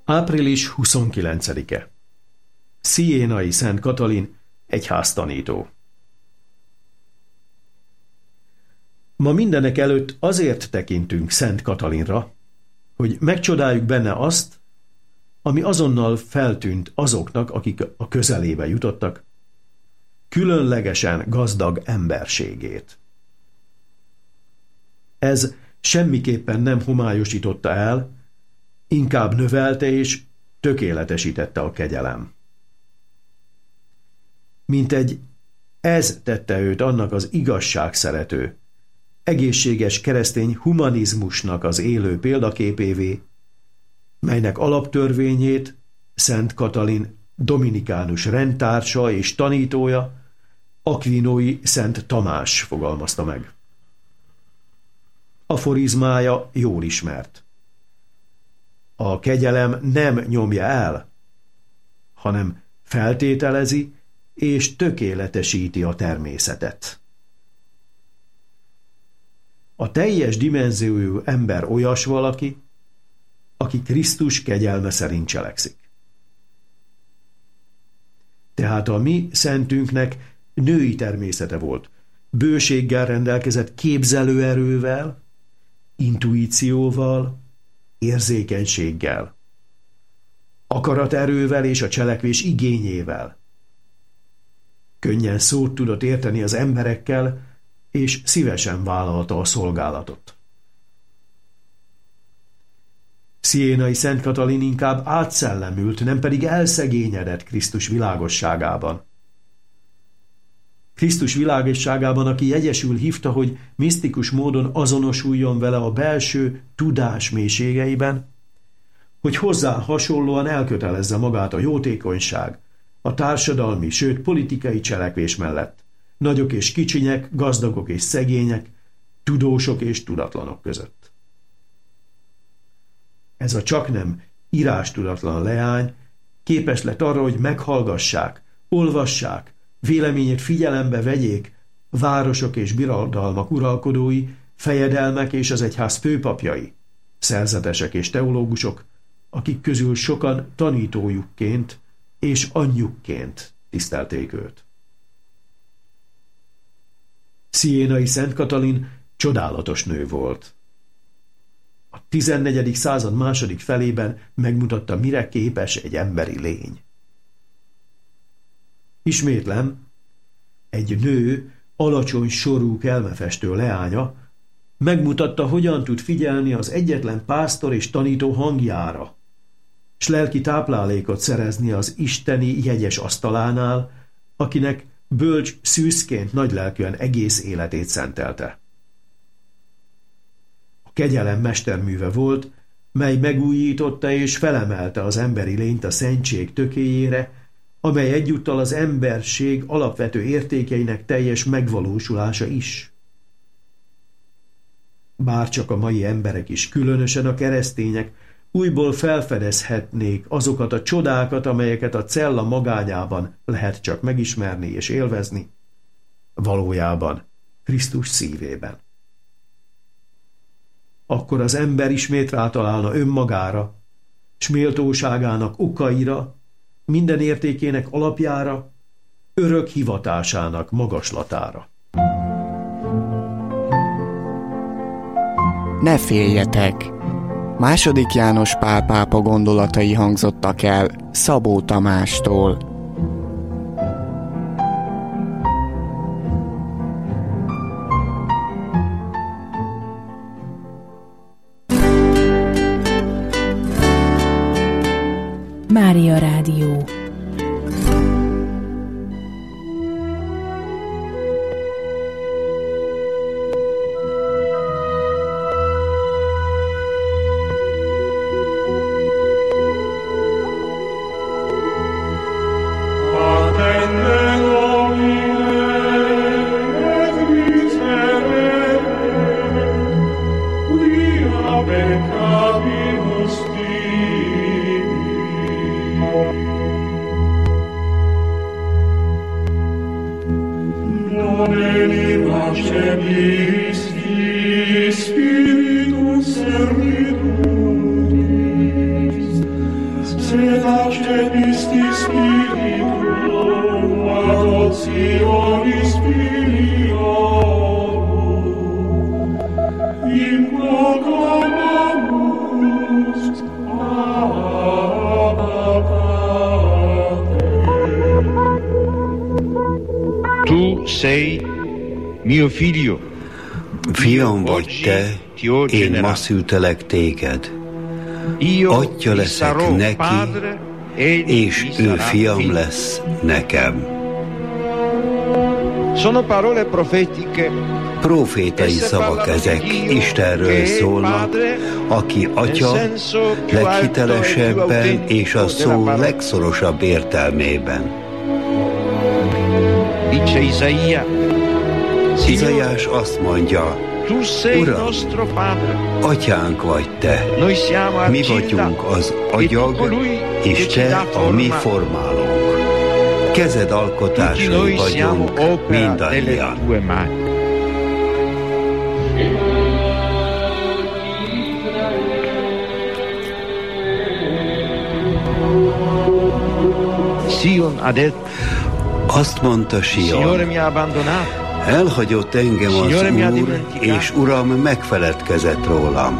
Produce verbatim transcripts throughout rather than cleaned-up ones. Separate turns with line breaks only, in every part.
április huszonkilencedike. Sienai Szent Katalin, egyháztanító. Ma mindenek előtt azért tekintünk Szent Katalinra, hogy megcsodáljuk benne azt, ami azonnal feltűnt azoknak, akik a közelébe jutottak, különlegesen gazdag emberségét. Ez semmiképpen nem homályosította el, inkább növelte és tökéletesítette a kegyelem. Mintegy ez tette őt annak az igazságszerető, egészséges keresztény humanizmusnak az élő példaképévé, melynek alaptörvényét Szent Katalin dominikánus rendtársa és tanítója, Aquinói Szent Tamás fogalmazta meg. Aforizmája jól ismert. A kegyelem nem nyomja el, hanem feltételezi és tökéletesíti a természetet. A teljes dimenziójú ember olyas valaki, aki Krisztus kegyelme szerint cselekszik. Tehát a mi szentünknek női természete volt, bőséggel rendelkezett képzelőerővel, intuícióval, érzékenységgel, akaraterővel és a cselekvés igényével. Könnyen szót tudott érteni az emberekkel, és szívesen vállalta a szolgálatot. Sienai Szent Katalin inkább átszellemült, nem pedig elszegényedett Krisztus világosságában. Krisztus világosságában, aki jegyesül hívta, hogy misztikus módon azonosuljon vele a belső tudás mélységeiben, hogy hozzá hasonlóan elkötelezze magát a jótékonyság, a társadalmi, sőt politikai cselekvés mellett, nagyok és kicsinyek, gazdagok és szegények, tudósok és tudatlanok között. Ez a csaknem írástudatlan leány képes lett arra, hogy meghallgassák, olvassák, véleményét figyelembe vegyék városok és birodalmak uralkodói, fejedelmek és az egyház főpapjai, szerzetesek és teológusok, akik közül sokan tanítójukként és anyjukként tisztelték őt. Sienai Szent Katalin csodálatos nő volt. A tizennegyedik század második felében megmutatta, mire képes egy emberi lény. Ismétlem, egy nő, alacsony sorú kelmefestő leánya megmutatta, hogyan tud figyelni az egyetlen pásztor és tanító hangjára, s lelki táplálékot szerezni az isteni jegyes asztalánál, akinek bölcs szűzként nagylelkűen egész életét szentelte. A kegyelem mesterműve volt, mely megújította és felemelte az emberi lényt a szentség tökéjére, amely egyúttal az emberség alapvető értékeinek teljes megvalósulása is. Bárcsak a mai emberek is, különösen a keresztények, újból felfedezhetnék azokat a csodákat, amelyeket a cella magányában lehet csak megismerni és élvezni, valójában Krisztus szívében. Akkor az ember ismét rátalálna önmagára, s méltóságának okaira, minden értékének alapjára, örök hivatásának magaslatára.
Ne féljetek! Második János Pál pápa gondolatai hangzottak el Szabó Tamástól.
Mária Rádió.
Spiritus Servituris Tu sei mio figlio.
Fiam vagy te, én ma szültelek téged. Atya leszek neki, és ő fiam lesz nekem. Profétai szavak ezek, Istenről szólnak, aki Atya leghitelesebben és a szó legszorosabb értelmében. Izaiás azt mondja, Uram, Atyánk vagy te, mi vagyunk az agyag, és te a mi formálónk. Kezed alkotásai vagyunk mindannyian. Azt mondta Sion, elhagyott engem az Úr, és Uram megfeledkezett rólam.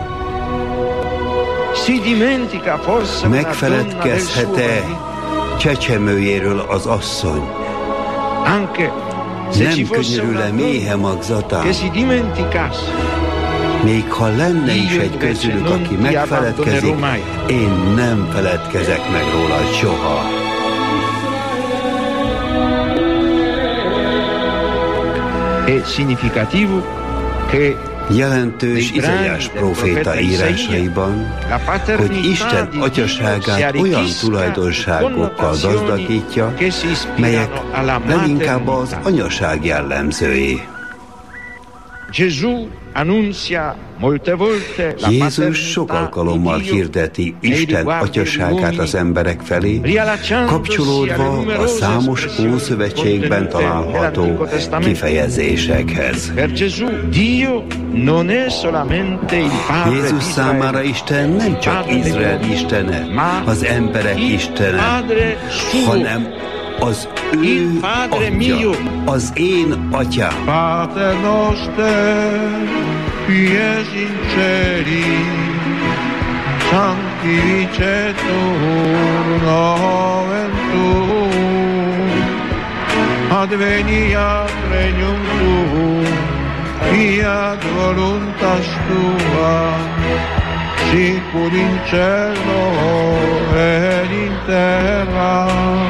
Megfeledkezhet-e csecsemőjéről az asszony? Nem könyörül-e méhe magzatán? Még ha lenne is egy közülük, aki megfeledkezik, én nem feledkezek meg róla soha. Jelentős Izaiás próféta írásaiban, hogy Isten atyaságát olyan tulajdonságokkal gazdagítja, melyek leginkább az anyaság jellemzői. Jézus sok alkalommal hirdeti Isten atyaságát az emberek felé, kapcsolódva a számos Ószövetségben található kifejezésekhez. Jézus számára Isten nem csak Izrael istene, az emberek istene, hanem az ő atya, az én atyám.
Pater noster, qui es in celi, sanctificetur nomen tuum, adveniat regnum tuum, fiat voluntas tua, sicur in cielo et in terra.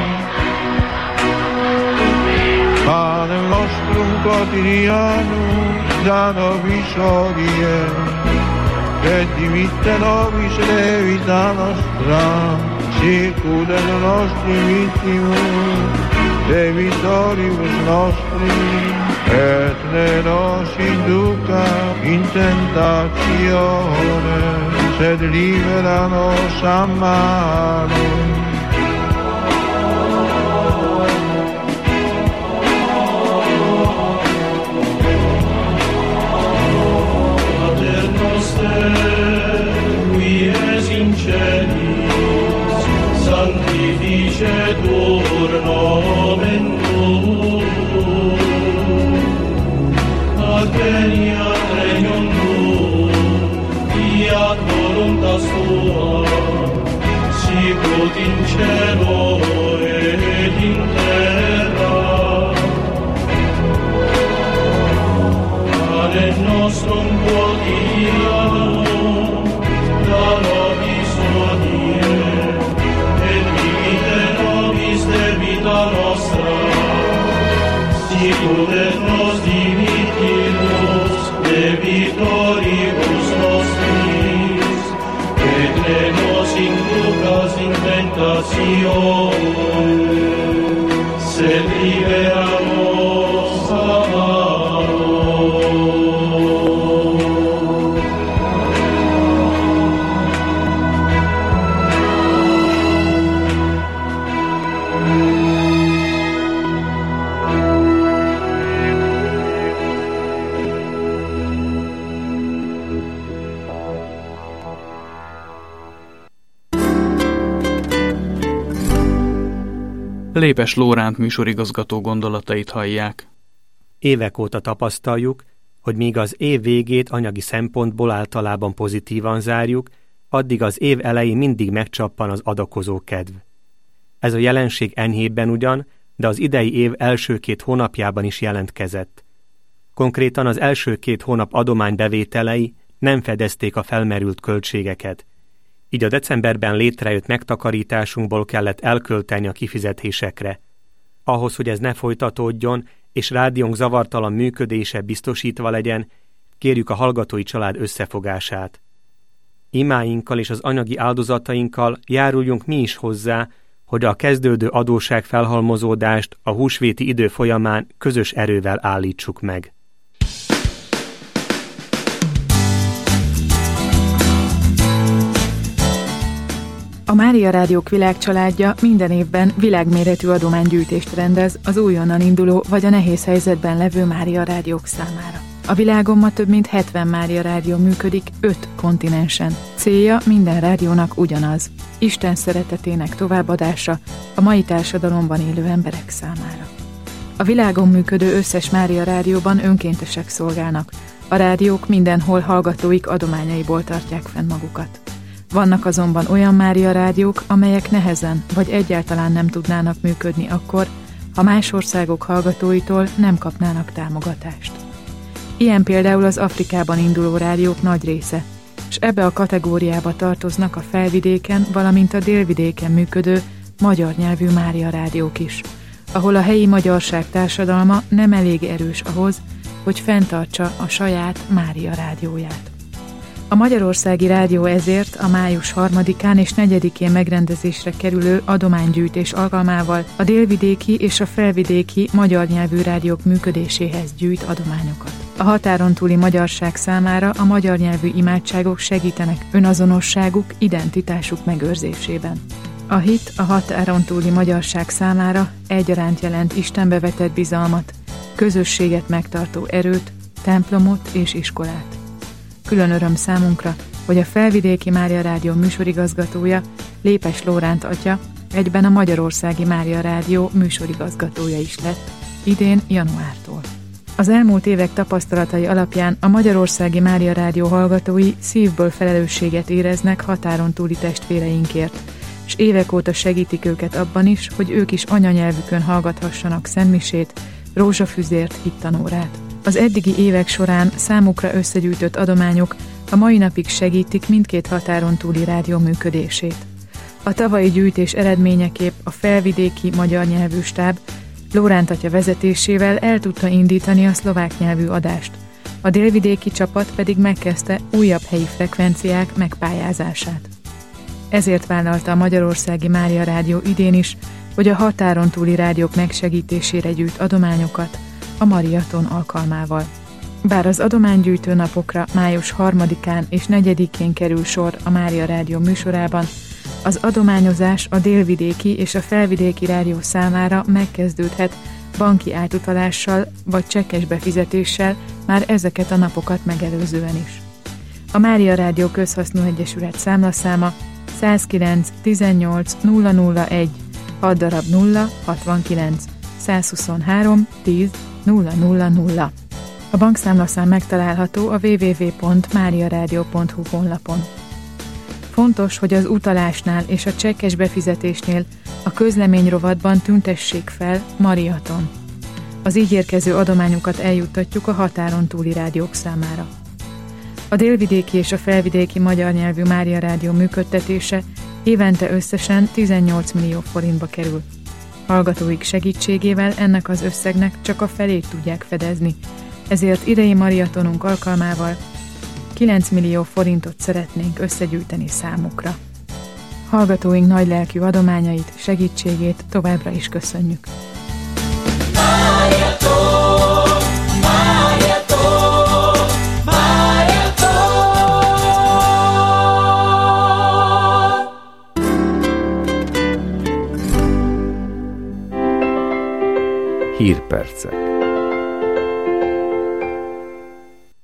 Panem nostrum quotidianum da nobis hodie, et dimitte nobis levita nostra, sicut et nostri vittimus, debitoribus nostri, et ne nos induca in tentatione, sed libera nos a malo. Qui es in celis, sanctificetur nomen tuum, adveniat regnum tuum, fiat voluntas tua, sicut in cielo et in terra. Panem nostrum quotidianum da nobis hodie, et dimitte nobis debita nostra, sicut et nos dimittimus debitoribus nostris, et ne nos inducas in tentatione, sed libera nos a malo.
Lépes Lóránt műsorigazgató gondolatait hallják.
Évek óta tapasztaljuk, hogy míg az év végét anyagi szempontból általában pozitívan zárjuk, addig az év elején mindig megcsappan az adakozó kedv. Ez a jelenség enyhébben ugyan, de az idei év első két hónapjában is jelentkezett. Konkrétan az első két hónap adománybevételei nem fedezték a felmerült költségeket, így a decemberben létrejött megtakarításunkból kellett elkölteni a kifizetésekre. Ahhoz, hogy ez ne folytatódjon, és rádiónk zavartalan működése biztosítva legyen, kérjük a hallgatói család összefogását. Imáinkkal és az anyagi áldozatainkkal járuljunk mi is hozzá, hogy a kezdődő adósságfelhalmozódást a húsvéti idő folyamán közös erővel állítsuk meg.
A Mária Rádiók Világcsaládja minden évben világméretű adománygyűjtést rendez az újonnan induló vagy a nehéz helyzetben levő Mária Rádiók számára. A világon ma több mint hetven Mária Rádió működik öt kontinensen. Célja minden rádiónak ugyanaz: Isten szeretetének továbbadása a mai társadalomban élő emberek számára. A világon működő összes Mária Rádióban önkéntesek szolgálnak. A rádiók mindenhol hallgatóik adományaiból tartják fenn magukat. Vannak azonban olyan Mária Rádiók, amelyek nehezen vagy egyáltalán nem tudnának működni akkor, ha más országok hallgatóitól nem kapnának támogatást. Ilyen például az Afrikában induló rádiók nagy része, és ebbe a kategóriába tartoznak a felvidéken, valamint a délvidéken működő magyar nyelvű Mária Rádiók is, ahol a helyi magyarság társadalma nem elég erős ahhoz, hogy fenntartsa a saját Mária Rádióját. A Magyarországi Rádió ezért a május harmadikán és negyedikén megrendezésre kerülő adománygyűjtés alkalmával a délvidéki és a felvidéki magyar nyelvű rádiók működéséhez gyűjt adományokat. A határon túli magyarság számára a magyar nyelvű imádságok segítenek önazonosságuk, identitásuk megőrzésében. A hit a határon túli magyarság számára egyaránt jelent Istenbe vetett bizalmat, közösséget megtartó erőt, templomot és iskolát. Külön öröm számunkra, hogy a Felvidéki Mária Rádió műsorigazgatója, Lépes Lóránt atya, egyben a Magyarországi Mária Rádió műsorigazgatója is lett, idén januártól. Az elmúlt évek tapasztalatai alapján a Magyarországi Mária Rádió hallgatói szívből felelősséget éreznek határon túli testvéreinkért, és évek óta segítik őket abban is, hogy ők is anyanyelvükön hallgathassanak szentmisét, rózsafüzért, hittanórát. Az eddigi évek során számukra összegyűjtött adományok a mai napig segítik mindkét határon túli rádió működését. A tavalyi gyűjtés eredményeképp a felvidéki magyar nyelvű stáb Lóránt atya vezetésével el tudta indítani a szlovák nyelvű adást. A délvidéki csapat pedig megkezdte újabb helyi frekvenciák megpályázását. Ezért vállalta a Magyarországi Mária Rádió idén is, hogy a határon túli rádiók megsegítésére gyűjt adományokat a Mariaton alkalmával. Bár az adománygyűjtő napokra május harmadikán és negyedikén kerül sor a Mária Rádió műsorában, az adományozás a délvidéki és a felvidéki rádió számára megkezdődhet banki átutalással vagy csekkes befizetéssel már ezeket a napokat megelőzően is. A Mária Rádió Közhasznú Egyesület számlaszáma százkilenc tizennyolc nulla nulla egy hat darab nulla hatvankilenc százhuszonhárom tíz nulla nulla nulla. A bankszámlaszám megtalálható a double-u double-u double-u pont mariaradio pont hu honlapon. Fontos, hogy az utalásnál és a csekkes befizetésnél a közlemény rovatban tüntessék fel Mariaton. Az így érkező adományokat eljuttatjuk a határon túli rádiók számára. A délvidéki és a felvidéki magyar nyelvű Mária Rádió működtetése évente összesen tizennyolc millió forintba kerül. Hallgatóik segítségével ennek az összegnek csak a felét tudják fedezni, ezért idei mariatonunk alkalmával kilenc millió forintot szeretnénk összegyűjteni számukra. Hallgatóink nagylelkű adományait, segítségét továbbra is köszönjük.
Mariaton, Mariaton, Mariaton.
Hírpercek.